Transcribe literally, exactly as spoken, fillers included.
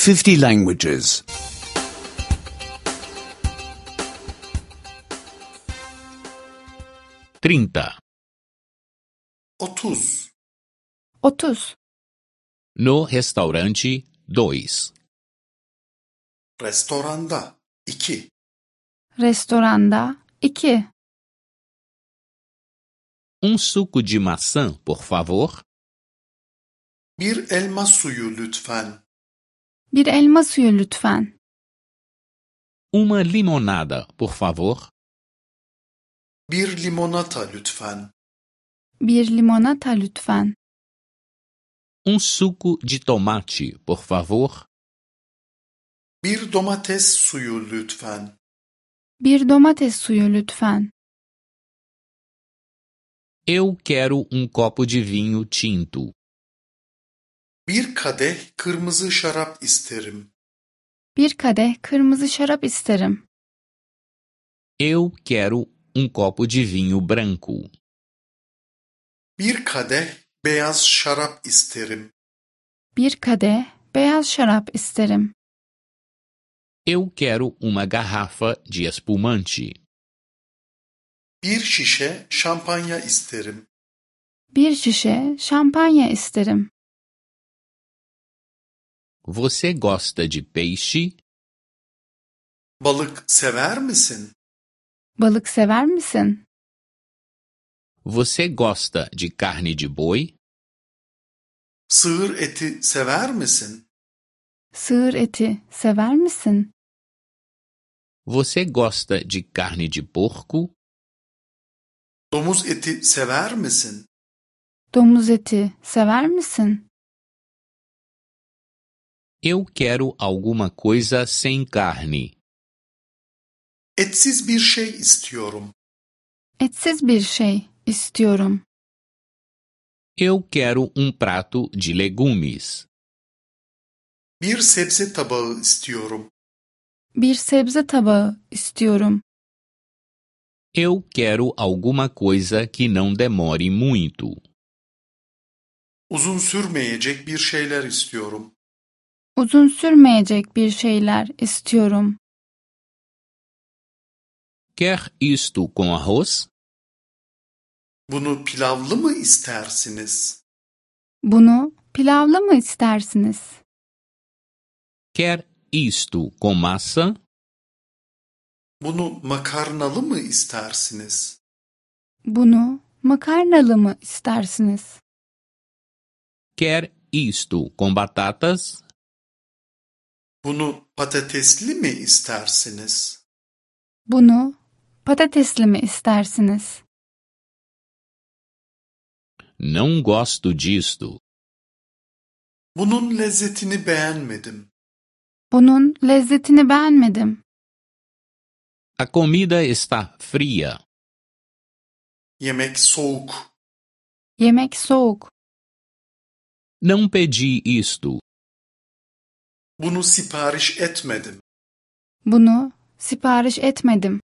fifty languages. trinta. otuz. otuz. No restaurante, dois. Restoranda iki. Restoranda iki. Um suco de maçã, por favor. Bir elma suyu lütfen. Bir elma suyu lütfen. Uma limonada, por favor. Bir limonata lütfen. Bir limonata lütfen. Um suco de tomate, por favor. Bir domates suyu lütfen. Bir domates suyu lütfen. Eu quero um copo de vinho tinto. Bir kadeh kırmızı şarap isterim. Bir kadeh kırmızı şarap isterim. Eu quero um copo de vinho branco. Bir kadeh beyaz şarap isterim. Bir kadeh beyaz şarap isterim. Eu quero uma garrafa de espumante. Bir şişe şampanya isterim. Bir şişe şampanya isterim. Você gosta de peixe? Balık sever misin? Balık sever misin? Você gosta de carne de boi? Sığır eti sever misin? Sığır eti sever misin? Você gosta de carne de porco? Domuz eti sever misin? Domuz eti sever misin? Eu quero alguma coisa sem carne. Etsiz bir şey istiyorum. Etsiz bir şey istiyorum. Eu quero um prato de legumes. Bir sebze tabağı istiyorum. Bir sebze tabağı istiyorum. Eu quero alguma coisa que não demore muito. Uzun sürmeyecek bir şeyler istiyorum. Uzun sürmeyecek bir şeyler istiyorum. Quer isto com arroz? Bunu pilavlı mı istersiniz? Bunu pilavlı mı istersiniz? Quer isto com massa? Bunu makarnalı mı istersiniz? Bunu makarnalı mı istersiniz? Quer isto com batatas? Bunu patatesli mi istersiniz? Bunu patatesli mi istersiniz? Não gosto disto. Bunun lezzetini beğenmedim. Bunun lezzetini beğenmedim. A comida está fria. Yemek soğuk. Yemek soğuk. Não pedi isto. Bunu sipariş etmedim. Bunu sipariş etmedim.